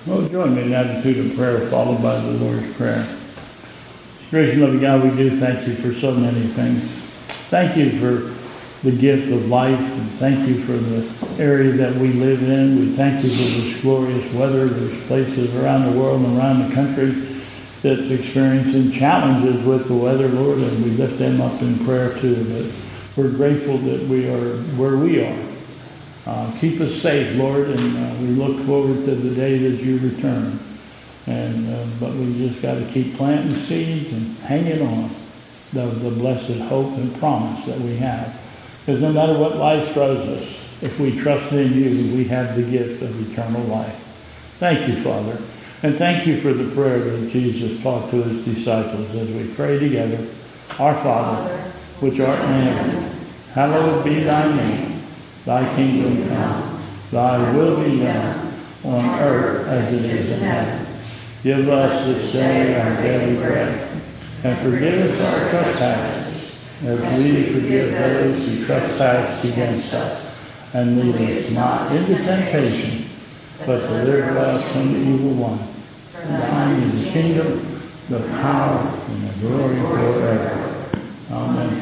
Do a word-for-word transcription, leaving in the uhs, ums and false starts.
Well, join me in attitude of prayer followed by the Lord's Prayer. Gracious loving God, we do thank you for so many things. Thank you for the gift of life, and thank you for the area that we live in. We thank you for this glorious weather. There's places around the world and around the country that's experiencing challenges with the weather, Lord, and we lift them up in prayer too. But we're grateful that we are where we are. Uh, keep us safe, Lord, and uh, we look forward to the day that you return. And uh, but we just got to keep planting seeds and hanging on the, the blessed hope and promise that we have. Because no matter what life throws us, if we trust in you, we have the gift of eternal life. Thank you, Father. And thank you for the prayer that Jesus taught to his disciples as we pray together. Our Father, which art in heaven, hallowed be thy name. Thy kingdom come, thy will be done, on earth as it is in heaven. Give us this day our daily bread, and forgive us our trespasses, as we forgive those who trespass against us. And lead us not into temptation, but deliver us from the evil one. For thine is the kingdom, the power, and the glory forever. Amen.